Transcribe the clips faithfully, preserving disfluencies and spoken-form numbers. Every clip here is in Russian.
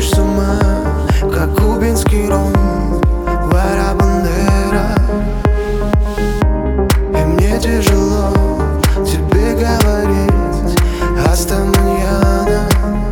Сводишь с ума, как кубинский ром, Вара Бандера. И мне тяжело тебе говорить «Аста маньяна».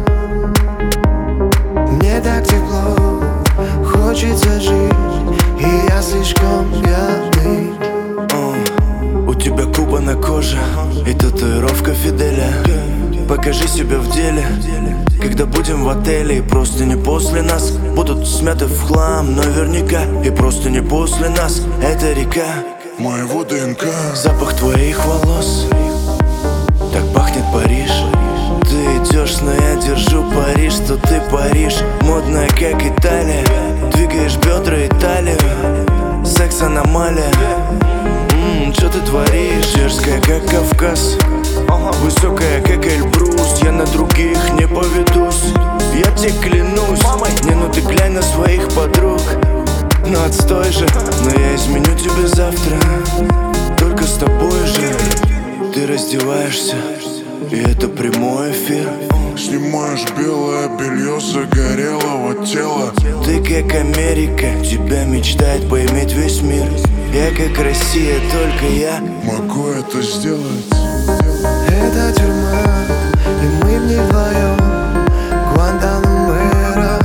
Мне так тепло, хочется жить, и я слишком пьяный. uh, У тебя Куба на коже и татуировка Фиделя. Покажи себя в деле, когда будем в отеле. И просто не после нас будут смяты в хлам наверняка. И просто не после нас эта река моего ДНК. Запах твоих волос, так пахнет Париж. Ты идешь, но я держу пари, что ты Париж. Модная, как Италия, двигаешь бедра и талию. Секс аномалия. Ммм, что ты творишь? Дерзкая, как Кавказ, высокая, как Эльбрус. Я на других не поведусь, я тебе клянусь. Не, ну ты глянь на своих подруг. Ну отстой же, но я изменю тебе завтра. Только с тобой же. Ты раздеваешься, и это прямой эфир. Снимаешь белое белье загорелого тела. Ты как Америка, тебя мечтает поиметь весь мир. Я как Россия, только я могу это сделать. Это тюрьма, и мы в ней вдвоем. Гуантанамера.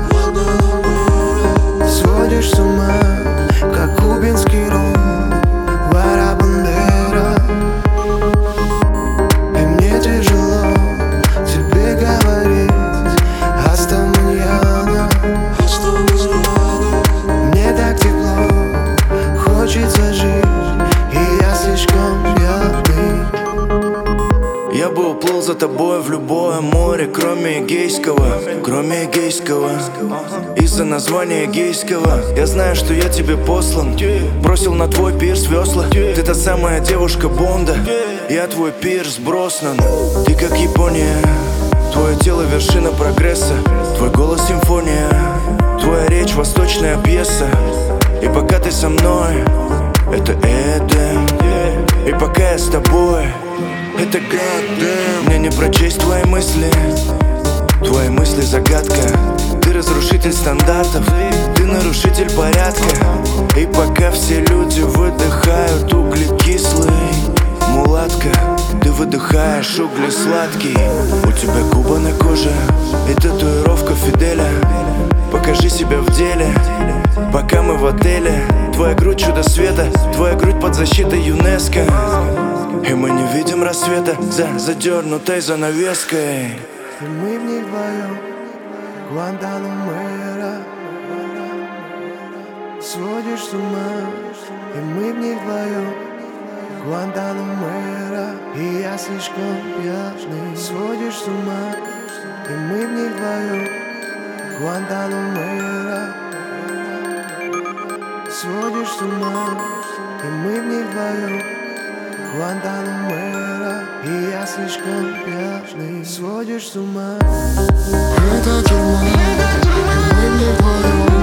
Сводишь с ума, как кубинский ром, Вара Бандера. И мне тяжело тебе говорить «Аста маньяна». Мне так тепло, хочется жить, и я слишком пьяный. Я бы уплыл за тобой в любое море, кроме Эгейского, кроме Эгейского. Из-за названия гейского я знаю, что я тебе послан. Бросил на твой пирс весла. Ты та самая девушка Бонда, я твой пирс Броснан. Ты как Япония, твое тело вершина прогресса. Твой голос симфония, твоя речь восточная пьеса. И пока ты со мной, это Эдем. И пока я с тобой, это Goddamn. Мне не прочесть твои мысли, твои мысли загадка. Ты разрушитель стандартов, ты нарушитель порядка. И пока все люди выдыхают углекислый, мулатка, ты выдыхаешь угли сладкий. У тебя Куба на коже и татуировка Фиделя. Покажи себя в деле, пока мы в отеле. Твоя грудь чудо света, твоя грудь под защитой ЮНЕСКО. И мы не видим рассвета за задернутой занавеской. И мы в ней вдвоем. Гуантанамера. Сводишь с ума, и мы в ней вдвоем. Гуантанамера. И я слишком пьяный. Сводишь с ума, и мы в ней вдвоем. Гуантанамера. Сводишь с ума, и мы в ней вдвоем. Гуантанамера. И я слишком пьяный. Сводишь с ума. Это тюрьма, и мы не вдвоем.